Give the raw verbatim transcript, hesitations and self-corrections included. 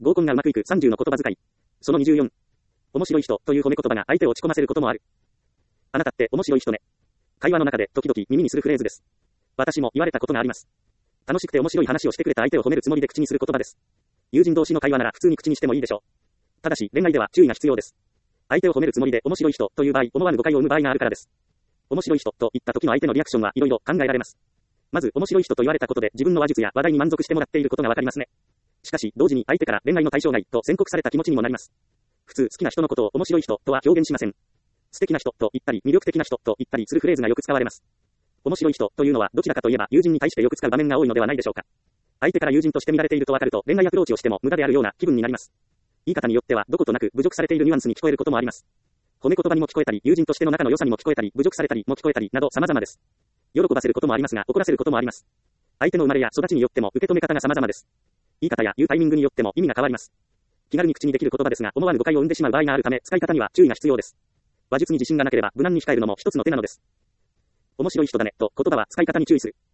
合コンがうまくいくさんじゅうの言葉遣い。そのにじゅうよん。面白い人という褒め言葉が相手を落ち込ませることもある。あなたって面白い人ね。会話の中で時々耳にするフレーズです。私も言われたことがあります。楽しくて面白い話をしてくれた相手を褒めるつもりで口にする言葉です。友人同士の会話なら普通に口にしてもいいでしょう。ただし恋愛では注意が必要です。相手を褒めるつもりで面白い人という場合、思わぬ誤解を生む場合があるからです。面白い人と言った時の相手のリアクションはいろいろ考えられます。まず面白い人と言われたことで自分の話術や話題に満足してもらっていることがわかりますね。しかし同時に相手から恋愛の対象外と宣告された気持ちにもなります。普通好きな人のことを面白い人とは表現しません。素敵な人と言ったり魅力的な人と言ったりするフレーズがよく使われます。面白い人というのはどちらかといえば友人に対してよく使う場面が多いのではないでしょうか。相手から友人として見られているとわかると恋愛アプローチをしても無駄であるような気分になります。言い方によってはどことなく侮辱されているニュアンスに聞こえることもあります。褒め言葉にも聞こえたり、友人としての仲の良さにも聞こえたり、侮辱されたりも聞こえたりなど様々です。喜ばせることもありますが怒らせることもあります。相手の生まれや育ちによっても受け止め方が様々です。言い方や言うタイミングによっても意味が変わります。気軽に口にできる言葉ですが思わぬ誤解を生んでしまう場合があるため使い方には注意が必要です。話術に自信がなければ無難に控えるのも一つの手なのです。面白い人だねと言葉は使い方に注意する。